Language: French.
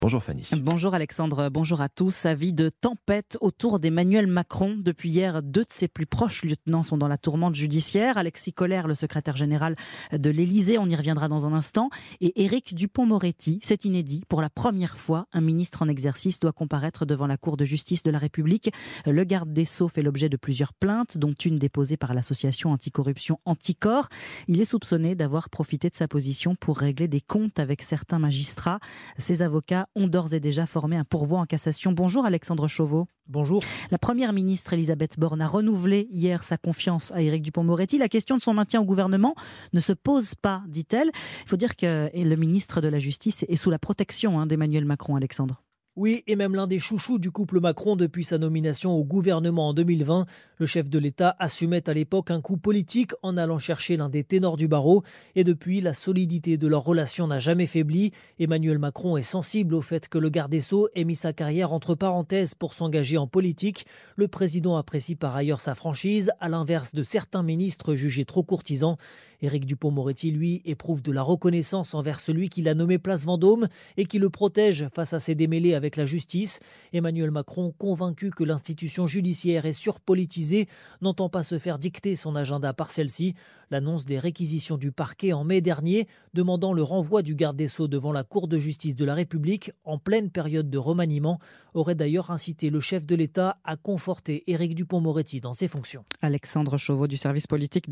Bonjour Fanny. Bonjour Alexandre, bonjour à tous. Avis de tempête autour d'Emmanuel Macron. Depuis hier, 2 de ses plus proches lieutenants sont dans la tourmente judiciaire. Alexis Kohler, le secrétaire général de l'Élysée, on y reviendra dans un instant. Et Éric Dupond-Moretti, c'est inédit. Pour la première fois, un ministre en exercice doit comparaître devant la Cour de justice de la République. Le garde des Sceaux fait l'objet de plusieurs plaintes, dont une déposée par l'association anticorruption Anticor. Il est soupçonné d'avoir profité de sa position pour régler des comptes avec certains magistrats. Ses avocats ont d'ores et déjà formé un pourvoi en cassation. Bonjour Alexandre Chauveau. Bonjour. La première ministre Elisabeth Borne a renouvelé hier sa confiance à Éric Dupond-Moretti. La question de son maintien au gouvernement ne se pose pas, dit-elle. Il faut dire que le ministre de la Justice est sous la protection d'Emmanuel Macron, Alexandre. Oui, et même l'un des chouchous du couple Macron depuis sa nomination au gouvernement en 2020. Le chef de l'État assumait à l'époque un coup politique en allant chercher l'un des ténors du barreau. Et depuis, la solidité de leur relation n'a jamais faibli. Emmanuel Macron est sensible au fait que le garde des Sceaux ait mis sa carrière entre parenthèses pour s'engager en politique. Le président apprécie par ailleurs sa franchise, à l'inverse de certains ministres jugés trop courtisans. Éric Dupond-Moretti, lui, éprouve de la reconnaissance envers celui qui l'a nommé Place Vendôme et qui le protège face à ses démêlés avec la justice. Emmanuel Macron, convaincu que l'institution judiciaire est surpolitisée, n'entend pas se faire dicter son agenda par celle-ci. L'annonce des réquisitions du parquet en mai dernier, demandant le renvoi du garde des Sceaux devant la Cour de justice de la République en pleine période de remaniement, aurait d'ailleurs incité le chef de l'État à conforter Éric Dupond-Moretti dans ses fonctions. Alexandre Chauveau du service politique